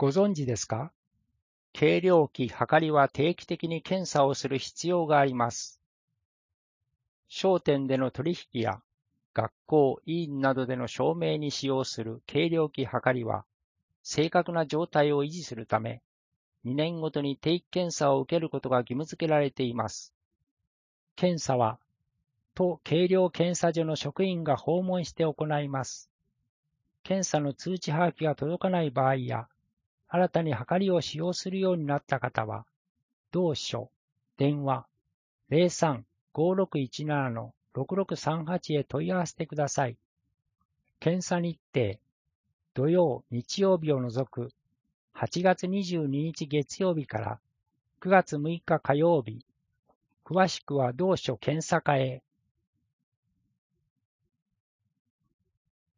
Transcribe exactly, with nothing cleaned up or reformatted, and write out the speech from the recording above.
ご存知ですか？計量器測りは定期的に検査をする必要があります。商店での取引や学校、医院などでの証明に使用する計量器測りは、正確な状態を維持するため、にねんごとに定期検査を受けることが義務付けられています。検査は、都計量検査所の職員が訪問して行います。検査の通知把握が届かない場合や、新たに測りを使用するようになった方は、同署、電話 ゼロさん ごろくいちなな ろくろくさんはち へ問い合わせてください。検査日程、土曜、日曜日を除くはちがつにじゅうににち月曜日からくがつむいか火曜日、詳しくは同署検査課へ。